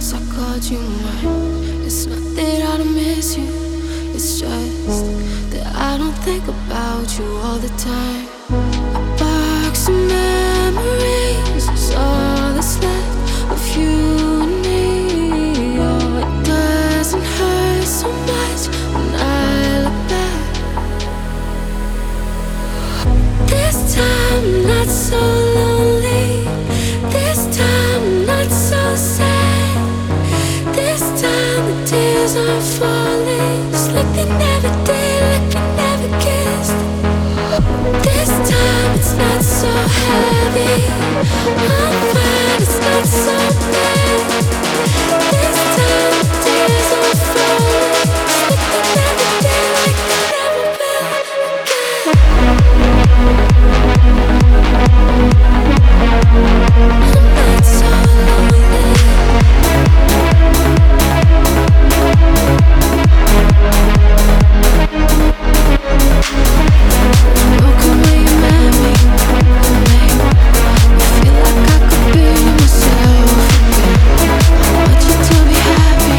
times I called you mine. It's not that I don't miss you, it's just that I don't think about you all the time. A box of memories is all that's left of you and me. Oh, it doesn't hurt so much when I look back. This time I'm not so lonely. This time I'm not so sad. This time the tears aren't falling, just like they never did, like we never kissed. This time it's not so heavy, I'm fine, it's not so bad. This time the tears aren't falling, just like they never did, like we never will again. I'm not so lonely. Look at where you met me, I feel like I could be myself again. I want you to be happy,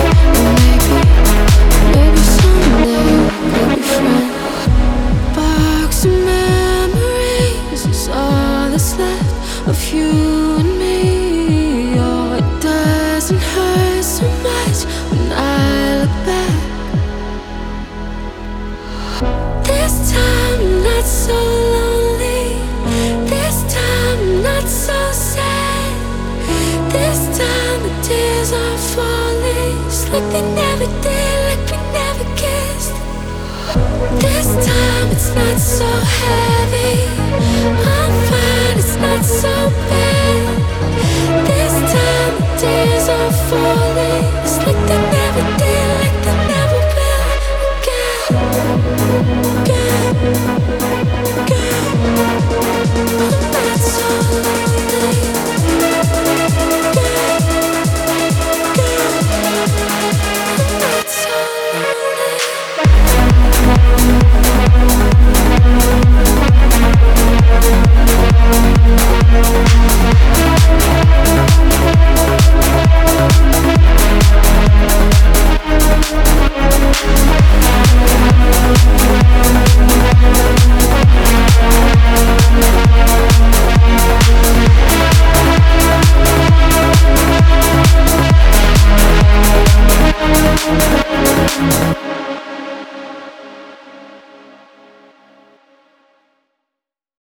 and maybe someday we could be friends. Box of memories is all that's left of you and me. Oh, it doesn't hurt so much when I look back. This time I'm not so lonely. This time I'm not so sad. This time the tears aren't falling, just like they never did, like we never kissed. This time it's not so heavy,